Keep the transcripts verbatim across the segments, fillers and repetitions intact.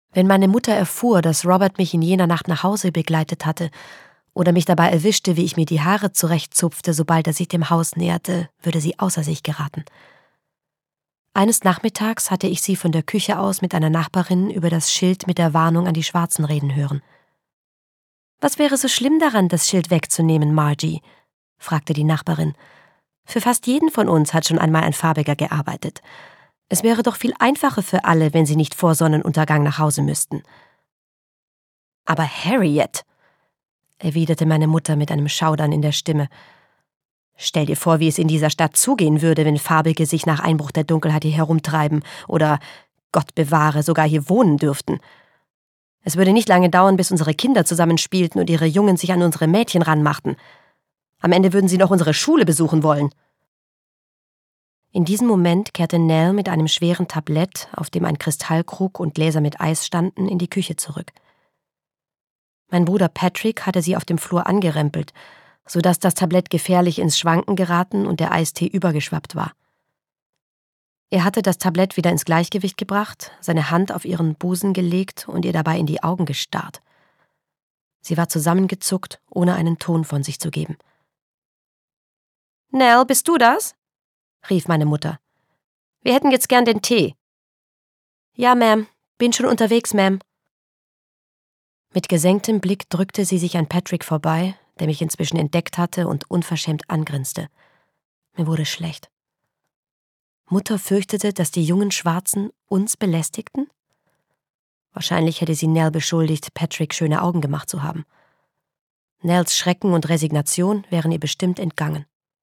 Wenn meine Mutter erfuhr, dass Robert mich in jener Nacht nach Hause begleitet hatte oder mich dabei erwischte, wie ich mir die Haare zurechtzupfte, sobald er sich dem Haus näherte, würde sie außer sich geraten. Eines Nachmittags hatte ich sie von der Küche aus mit einer Nachbarin über das Schild mit der Warnung an die Schwarzen reden hören. »Was wäre so schlimm daran, das Schild wegzunehmen, Margie?« fragte die Nachbarin. »Für fast jeden von uns hat schon einmal ein Farbiger gearbeitet. Es wäre doch viel einfacher für alle, wenn sie nicht vor Sonnenuntergang nach Hause müssten.« »Aber Harriet«, erwiderte meine Mutter mit einem Schaudern in der Stimme, »stell dir vor, wie es in dieser Stadt zugehen würde, wenn Farbige sich nach Einbruch der Dunkelheit hier herumtreiben oder, Gott bewahre, sogar hier wohnen dürften. Es würde nicht lange dauern, bis unsere Kinder zusammenspielten und ihre Jungen sich an unsere Mädchen ranmachten. Am Ende würden sie noch unsere Schule besuchen wollen.« In diesem Moment kehrte Nell mit einem schweren Tablett, auf dem ein Kristallkrug und Gläser mit Eis standen, in die Küche zurück. Mein Bruder Patrick hatte sie auf dem Flur angerempelt, sodass das Tablett gefährlich ins Schwanken geraten und der Eistee übergeschwappt war. Er hatte das Tablett wieder ins Gleichgewicht gebracht, seine Hand auf ihren Busen gelegt und ihr dabei in die Augen gestarrt. Sie war zusammengezuckt, ohne einen Ton von sich zu geben. »Nell, bist du das?« rief meine Mutter. »Wir hätten jetzt gern den Tee.« »Ja, Ma'am. Bin schon unterwegs, Ma'am.« Mit gesenktem Blick drückte sie sich an Patrick vorbei, der mich inzwischen entdeckt hatte und unverschämt angrinste. Mir wurde schlecht. Mutter fürchtete, dass die jungen Schwarzen uns belästigten? Wahrscheinlich hätte sie Nell beschuldigt, Patrick schöne Augen gemacht zu haben. Nells Schrecken und Resignation wären ihr bestimmt entgangen.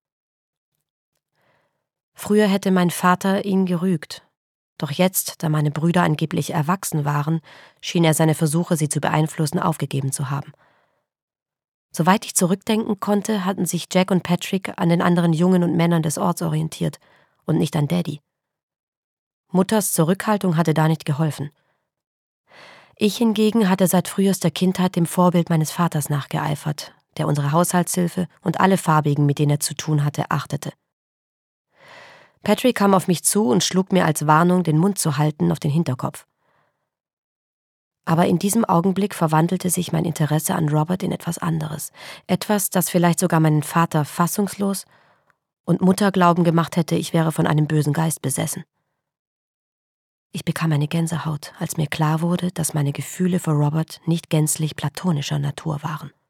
Früher hätte mein Vater ihn gerügt. Doch jetzt, da meine Brüder angeblich erwachsen waren, schien er seine Versuche, sie zu beeinflussen, aufgegeben zu haben. Soweit ich zurückdenken konnte, hatten sich Jack und Patrick an den anderen Jungen und Männern des Orts orientiert und nicht an Daddy. Mutters Zurückhaltung hatte da nicht geholfen. Ich hingegen hatte seit frühester Kindheit dem Vorbild meines Vaters nachgeeifert, der unsere Haushaltshilfe und alle Farbigen, mit denen er zu tun hatte, achtete. Patrick kam auf mich zu und schlug mir als Warnung, den Mund zu halten, auf den Hinterkopf. Aber in diesem Augenblick verwandelte sich mein Interesse an Robert in etwas anderes. Etwas, das vielleicht sogar meinen Vater fassungslos und Mutter glauben gemacht hätte, ich wäre von einem bösen Geist besessen. Ich bekam eine Gänsehaut, als mir klar wurde, dass meine Gefühle für Robert nicht gänzlich platonischer Natur waren.